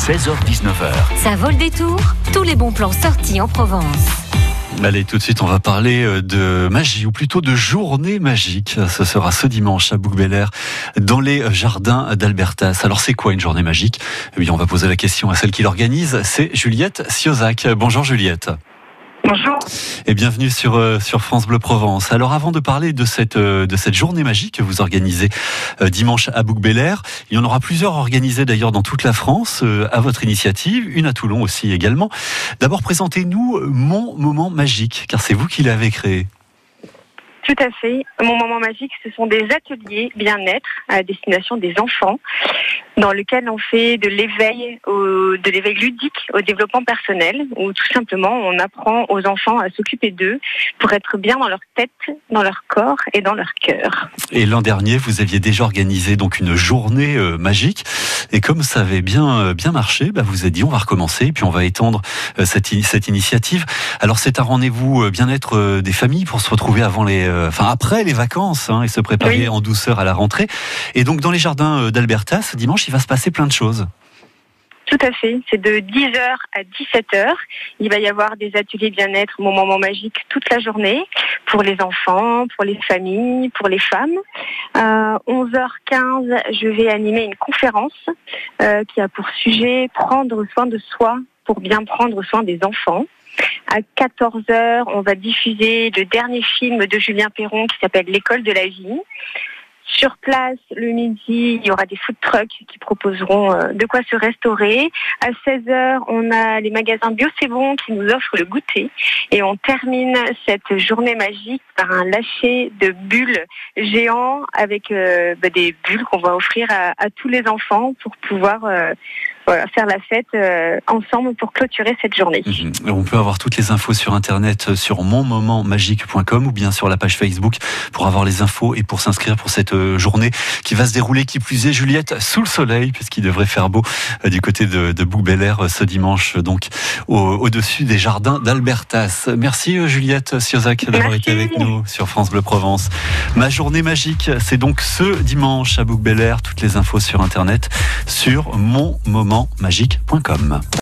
16h-19h. Ça vaut le détour. Tous les bons plans sortis en Provence. Allez, tout de suite, on va parler de magie, ou plutôt de journée magique. Ce sera ce dimanche à Bouc-Bel-Air, dans les jardins d'Albertas. Alors, c'est quoi une journée magique ? Eh bien, on va poser la question à celle qui l'organise. C'est Juliette Siozac. Bonjour Juliette. Bonjour. Et bienvenue sur France Bleu Provence. Alors avant de parler de cette journée magique que vous organisez dimanche à Bouc-Bel-Air, il y en aura plusieurs organisées d'ailleurs dans toute la France à votre initiative, une à Toulon aussi également. D'abord présentez-nous Mon Moment Magique, car c'est vous qui l'avez créé. Tout à fait. Mon moment magique, ce sont des ateliers bien-être à destination des enfants, dans lesquels on fait de l'éveil ludique au développement personnel, où tout simplement on apprend aux enfants à s'occuper d'eux pour être bien dans leur tête, dans leur corps et dans leur cœur. Et l'an dernier, vous aviez déjà organisé donc une journée magique, et comme ça avait bien marché, vous avez dit on va recommencer, et puis on va étendre cette initiative. Alors c'est un rendez-vous bien-être des familles pour se retrouver après les vacances et se préparer en douceur à la rentrée. Et donc dans les jardins d'Albertas, dimanche, il va se passer plein de choses. Tout à fait, c'est de 10h à 17h. Il va y avoir des ateliers bien-être, mon moment magique toute la journée, pour les enfants, pour les familles, pour les femmes. 11h15, je vais animer une conférence qui a pour sujet prendre soin de soi pour bien prendre soin des enfants. À 14h, on va diffuser le dernier film de Julien Perron qui s'appelle L'école de la vie. Sur place, le midi, il y aura des food trucks qui proposeront de quoi se restaurer. À 16h, on a les magasins Bio C'est Bon qui nous offrent le goûter. Et on termine cette journée magique par un lâcher de bulles géants avec des bulles qu'on va offrir à tous les enfants pour pouvoir faire la fête ensemble pour clôturer cette journée. On peut avoir toutes les infos sur internet sur monmomentmagique.com ou bien sur la page Facebook pour avoir les infos et pour s'inscrire pour cette journée qui va se dérouler, qui plus est, Juliette, sous le soleil, puisqu'il devrait faire beau du côté de Bouc-Bel-Air ce dimanche, donc au-dessus des jardins d'Albertas. Merci Juliette Siozac d'avoir été avec nous sur France Bleu Provence. Ma journée magique, c'est donc ce dimanche à Bouc-Bel-Air. Toutes les infos sur internet sur monmomentmagique.com.